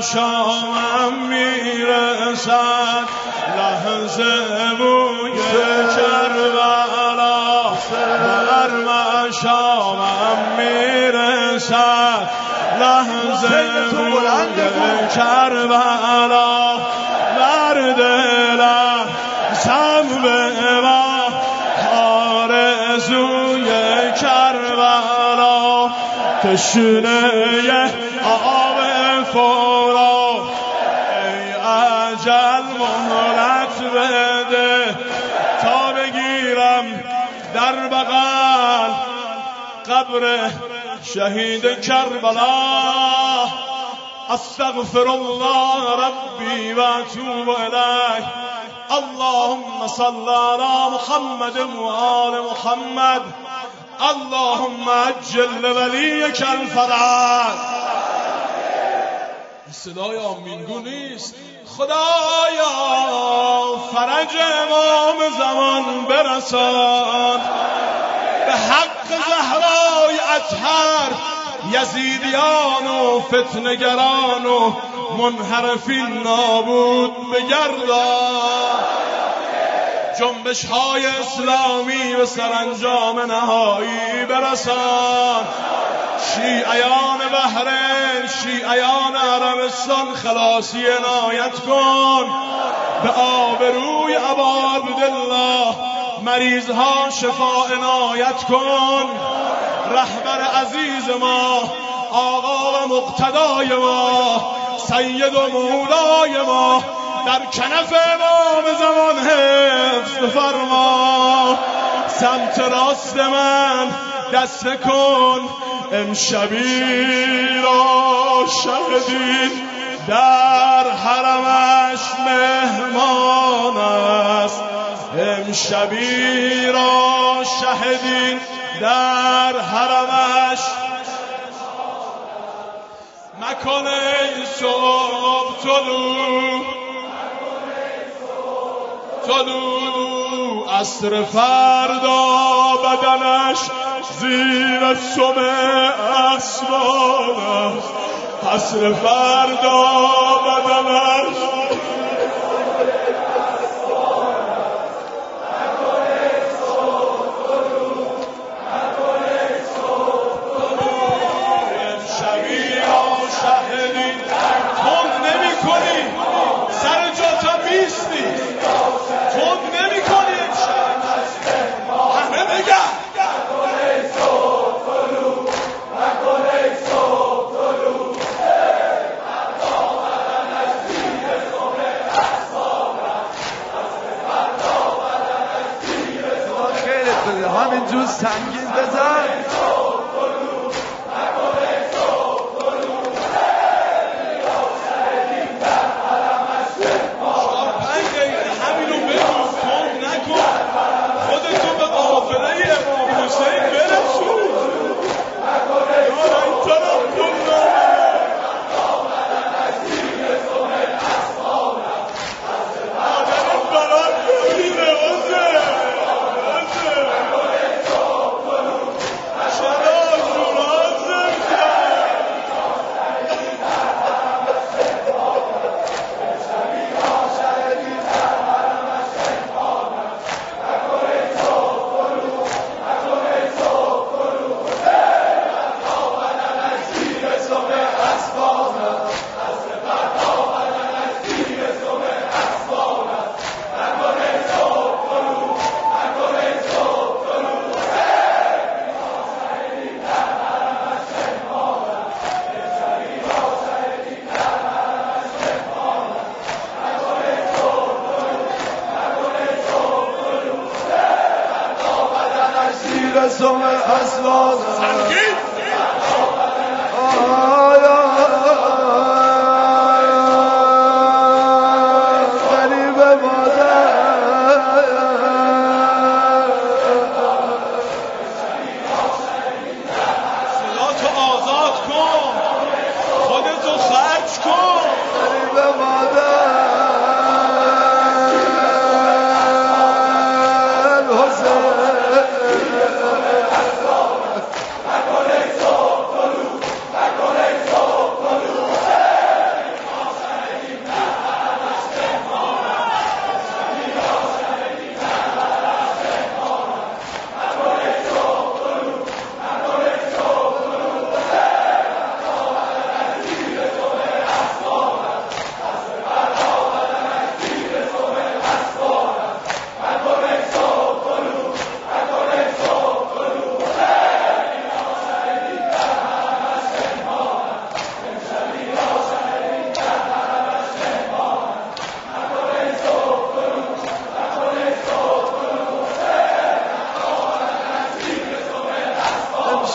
شامم میرسد لحظه بوی کربلا بر من شامم میرسد لحظه بوی کربلا بر دلم سم به آرزوی کربلا تشنه آب فورا ای اجل مهلت بده تا بگیرم در بغل قبر شهید کربلا استغفر الله ربی و اتوب الیه اللهم صل علی محمد و آل محمد اللهم عجل ولیک الفرج. صدای آمینگو نیست. خدایا فرج امام زمان برسان به حق زهرای اطهر یزیدیان و فتنگران و منحرفین نابود بگردان جنبش های اسلامی به سرانجام نهایی برسان شیعیان بحرین شیعیان عربستان خلاصی عنایت کن به آبروی ابا عبدالله مریضها شفا عنایت کن رهبر عزیز ما آقا و مقتدای ما سید و مولای ما در کنف امام زمان حفظ فرما سمت راست من دست کن امشبی را شهدین در حرمش مهمان است امشبی را شهدین در حرمش مکن ای صبح طلوع عصر فردا بدنش زیر سم اسبان است عصر فردا بدنش همینجور سنگین بزن همینو بگو کن نکن خودتو به قافله امام حسین برسون این طرف کن آدم بلد بگیره سم اسوان سنگین غریب مادر صلاتو آزاد کن خودتو خرج کن غریب مادر حسین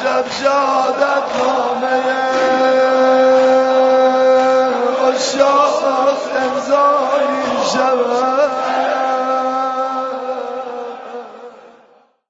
شب شهادت نامه عشاق امضایی شود